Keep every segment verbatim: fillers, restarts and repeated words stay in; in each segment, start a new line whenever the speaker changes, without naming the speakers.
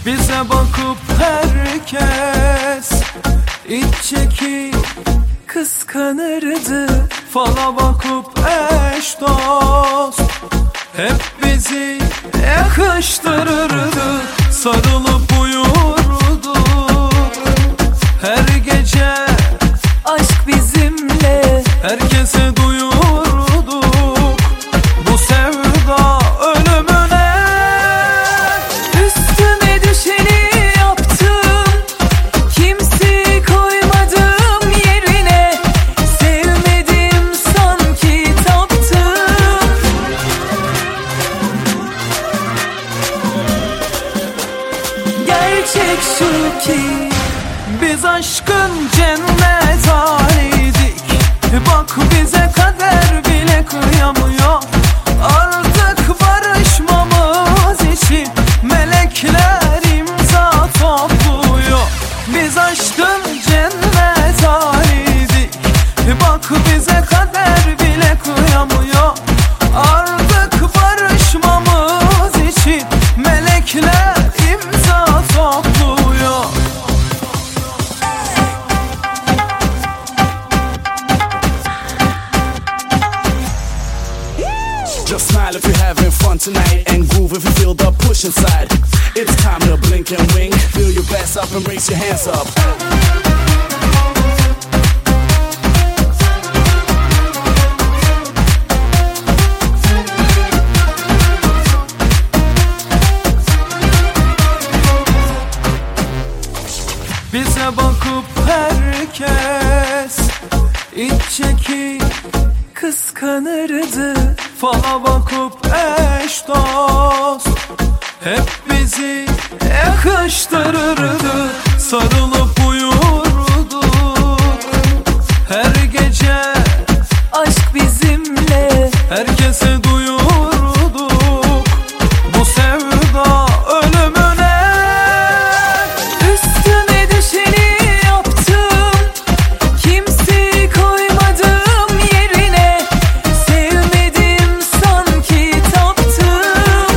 Bize bakıp herkes iç çekip kıskanırdı. Fala bakıp eş dost hep bizi yakıştırırdı. Sarılıp uyurduk her gece,
aşk bizimle
herkese duyurduk bu sevda ölümüne.
Üstüme düşeni yaptım, kimseyi koymadım yerine. Sevmedim sanki taptım. Gerçek şu ki
biz aşkın cennet haliydik. Bak bize kader bile kıyamıyor. Artık barışmamız için melekler imza topluyor. Biz aşkın cennet haliydik. Bak bize kader bile kıyamıyor. Artık barışmamız için melekler imza topluyor.
Just smile if you're having fun tonight, and groove if you feel the push inside. It's time to blink and wink. Feel your best up and raise your hands up.
Bize bakıp herkes iç çekip kıskanırdı. Fala bakıp eş dost hep bizi yakıştırırdı. Sarılıp uyurduk her gece,
aşk bizimle
herkese duyurduk bu sevda ölümüne.
Üstüme düşeni yaptım, kimseyi koymadım yerine. Sevmedim sanki taptım.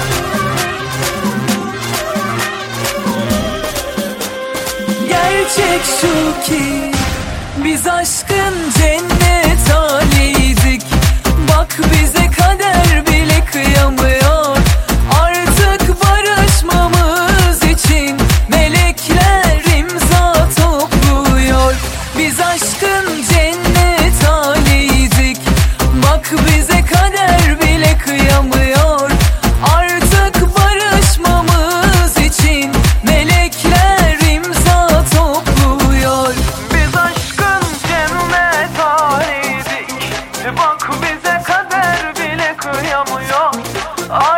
Gerçek şu ki biz aşkın cennet haliydik. Bak bize kader bile kıyamıyor. Artık barışmamız için melekler imza topluyor. Biz aşkın cennet haliydik. Bak bize kader bile kıyamıyor. Artık barışmamız için melekler imza topluyor.
Biz aşkın cennet haliydik. Bak bize kader bile kıyamıyor. Ay